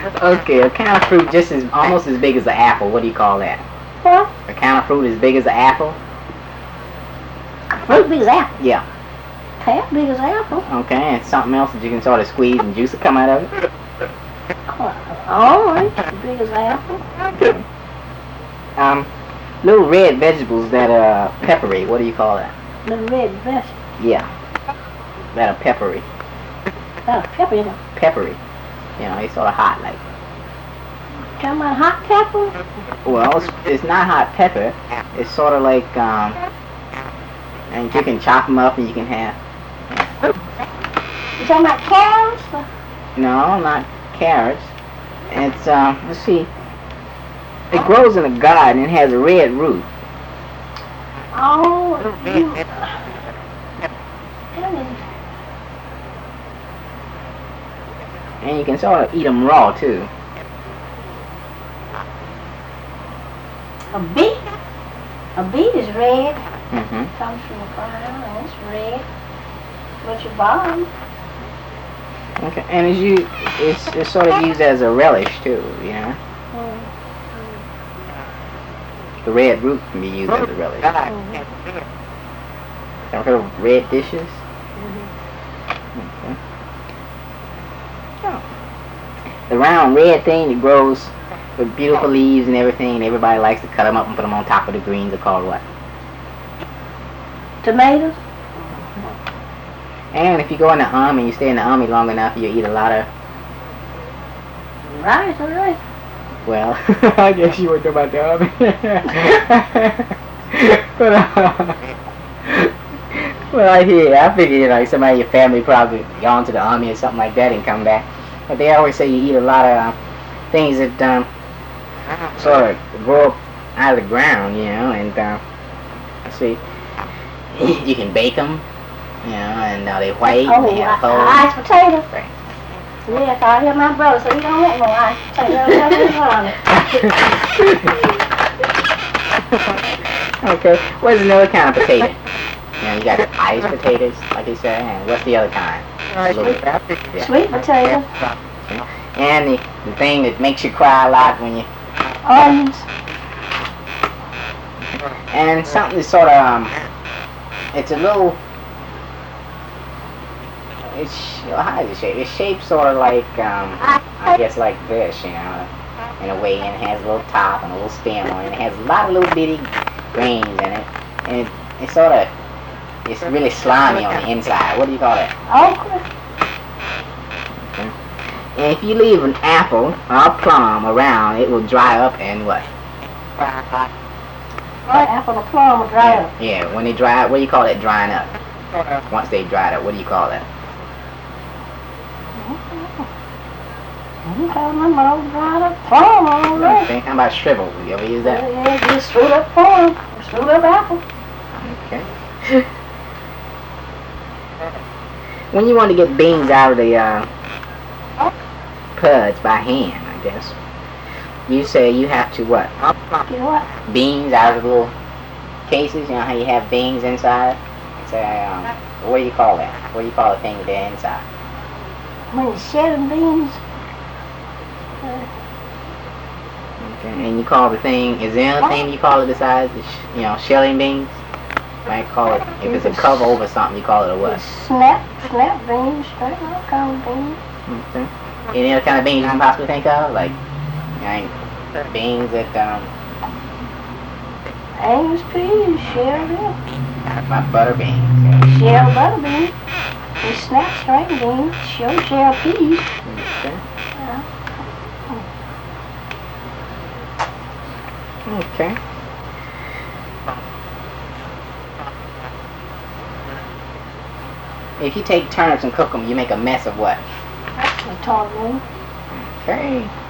Okay, a kind of fruit just as almost as big as an apple. What do you call that? What? A kind of fruit as big as an apple? Fruit big as apple. Yeah. Half big as apple. Okay, and something else that you can sort of squeeze and juice will come out of it. Orange, big as apple. Little red vegetables that are peppery. What do you call that? The red vegetables. Yeah. That are peppery. Pepper. Peppery. You know, they sort of hot like. Talking about hot pepper? Well, it's not hot pepper. It's sort of like, and you can chop them up and you can have. You talking about carrots? No, not carrots. It's, let's see. It grows in a garden and has a red root. Oh, And you can sort of eat them raw, too. a beet? A beet is red. Mm-hmm. Comes from the ground and it's red. But you buy them. Okay, and it's sort of used as a relish, too, you know? The red root can be used as a relish. Ever heard of red dishes? Okay. Oh. The round red thing that grows with beautiful leaves and everything, and everybody likes to cut them up and put them on top of the greens are called what? Tomatoes? And if you go in the army and you stay in the army long enough, you eat a lot of... Rice, all right. Well, I guess you wouldn't know about the army. But, well, I figure, you know, somebody in your family probably gone to the army or something like that and come back. But they always say you eat a lot of things that sort of grow up out of the ground, you know, and let's see, you can bake them, you know, and they're white and they have holes. Iced potato. Right. Yes, I hear my brother, so you don't want no iced potato. Okay, what's another kind of potato? You know, you got iced potatoes, like you say, and what's the other kind? Sweet potato. And the thing that makes you cry a lot when you... Onions. And something that's sort of, it's a little... It's, how is it shaped? It's shaped sort of like, I guess like this, you know, in a way, and it has a little top and a little stem on it. It has a lot of little bitty grains in it, and it's sort of, it's really slimy on the inside. What do you call it? Okra. Okay. And if you leave an apple or a plum around, it will dry up and what? Apple or plum will dry up. Yeah, when they dry up, what do you call that drying up? Once they dried up, what do you call that? You call them all dried up plum all right. Okay, how about shriveled? You ever use that? Yeah, just screwed up plum, screwed up apple. Okay. When you want to get beans out of the pods by hand, I guess, you say you have to what? You what? Beans out of the little cases. You know how you have beans inside? Say, what do you call that? What do you call the thing there inside? When you're shedding beans. Okay, and you call the thing, is there anything you call it besides, you know, shelling beans? You might call it, if it's a cover over something, you call it a what? Snap beans, straight up kind of beans. Okay. Any other kind of beans you can possibly think of? Like, beans that, Angus peas, shell them. my butter beans. Shell butter beans. And snap string beans, shell peas. Okay. Okay. If you take turnips and cook them, you make a mess of what? That's what I told me. Okay.